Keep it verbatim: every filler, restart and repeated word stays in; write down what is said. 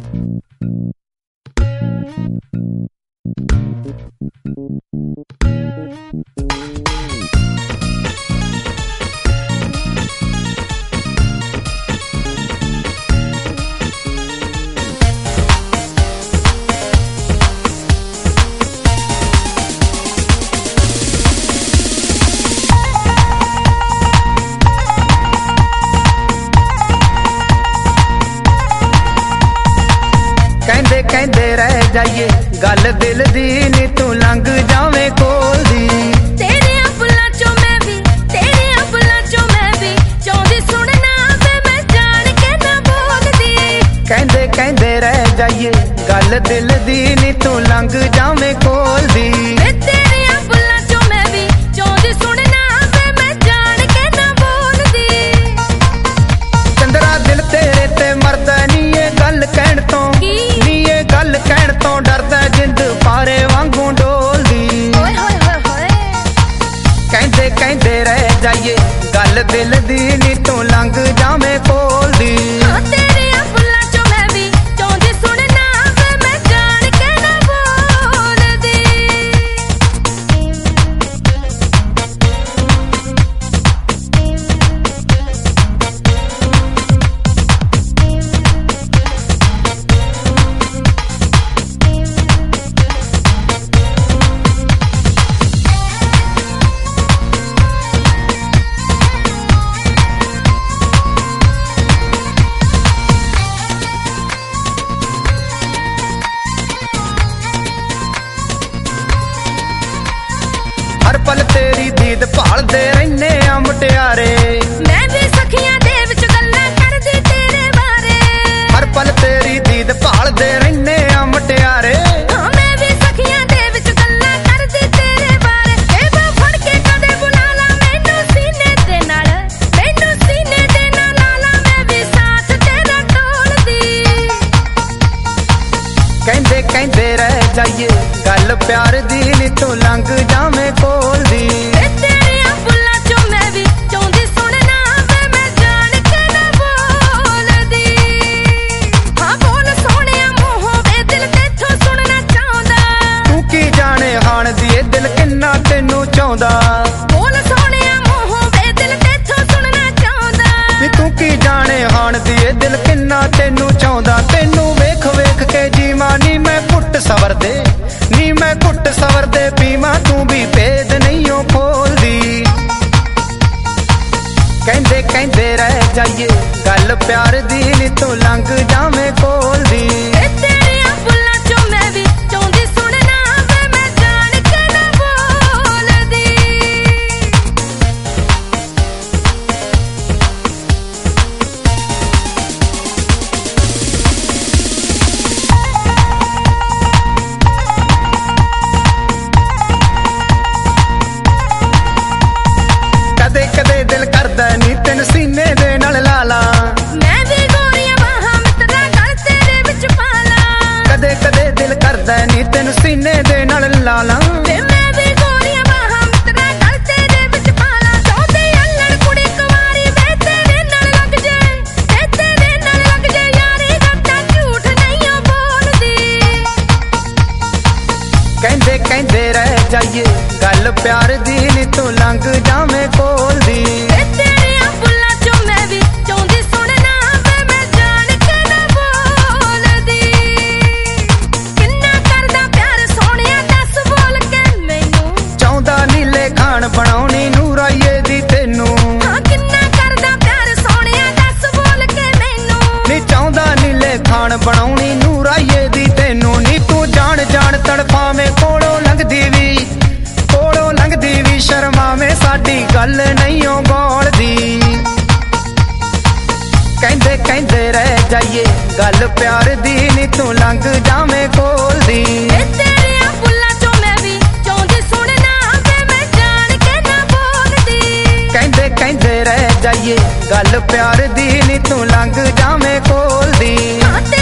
कहंदे कहंदे रह जाइए गल दिल दी नी तू लंघ जावे कोल दी तेरे बुल्लां चों मैं भी तेरे बुल्लां चों मैं भी चाहंदी सुनना वे मैं जान के ना बोलदी कहंदे कहंदे रह जाइए गल दिल दी नी तू लंघ जावे कोल दी तेरे बुल्लां चों मैं भी चाहंदी सुनना वे मैं जान के ना बोलदी चंदरा दिल तेरे ते मरदा नी ये गल कहण तो गल कहण तो डरदा जिंद पारे वांगू डोलदी कहंदे कहंदे रह जाइए गल दिल दी नी तू लंघ जावे कोल दी तेरे बुल्लां चों मैं भी चाहंदी सुनना वे मैं जान के ना बोलदी हर पल तेरी दीद भालदे रहने आ मुटियारे मैं भी सखियां दे विच गल्लां करदी तेरे बारे हर पल तेरी दीद भालदे रहने आ मुटियारे मैं भी सखियां दे विच गल्लां करदी तेरे बारे ए बा फड़ के कदे बुला ला मैनू सीने दे नाल मैनू सीने दे नाल ला ला मैं भी साथ तेरा ढोलदी कहंदे कहंदे रह जाइए गल प्यार दी नी तू लंघ जावे कोल दी तेरे बुल्लां चों मैं भी चाहंदी सुनना वे मैं जान के ना बोलदी हां बोल सोहणिया मूंहों वे दिल तेथों सुनना चाहुंदा तू की जाने हाण दी ए दिल किन्ना तैनू चाहुंदा बोल सोहणिया मूंहों वे दिल तेथों सुनना चाहुंदा नी तू की जाने हाण दी ए दिल किन्ना तैनू चाहुंदा तैनू वेख वेख के जीवां नी मैं घुट सवर दे नी मैं घुट सवर दे पीवां तू भी भेद नहीं हो खोलदी कहंदे कहंदे रह जाइए गल प्यार दी नी तू लंघ जावे कोल दी तेरे बुल्लां चों मैं भी चाहंदी सुनना वे मैं जान के ना बोलदी कदे कदे दिल करदा नी तैनू सीने दे नाल ला ला मैं भी गोरियां बाहां मित्तरा गल तेरे विच पा ला कदे कदे दिल करदा नी तैनू सीने दे नाल ला ला वे मैं भी गोरियां बाहां मित्तरा गल तेरे विच पा ला चाहंदी अल्लड़ कुड़ी कुवारी वे तेरे नाल लग जे वे तेरे नाल लग जे यारी गट्टा झूठ नहीं बोलदी कहंदे कहंदे रह जाइए गल प्यार दी नी तू लंघ जावे कोल दी तेरे बुल्लां चों मैं भी चाहंदी सुनना वे मैं जान के ना बोलदी किन्ना करदा प्यार सोहणिया दस बोल के मैनू चाहुंदा नीले खान बनाउणी नूराइए दी तैनू हां किन्ना करदा प्यार सोहणिया दस बोल के मैनू नी चाहुंदा नीले खान बनाउणी नूराइए दी तैनू नी तू जान जान तड़फावे कोलों लंघदी वी कोलों लंघदी वी शर्मावे साडी गल नहीं हो बोलदी कहंदे कहंदे रह जाइए गल प्यार दी नी तू लंघ जावे कोल दी तेरे बुल्लां चों मैं भी चाहंदी सुनना वे मैं जान के ना बोलदी कहंदे कहंदे रह जाइए गल प्यार दी नी तू लंघ जावे कोल दी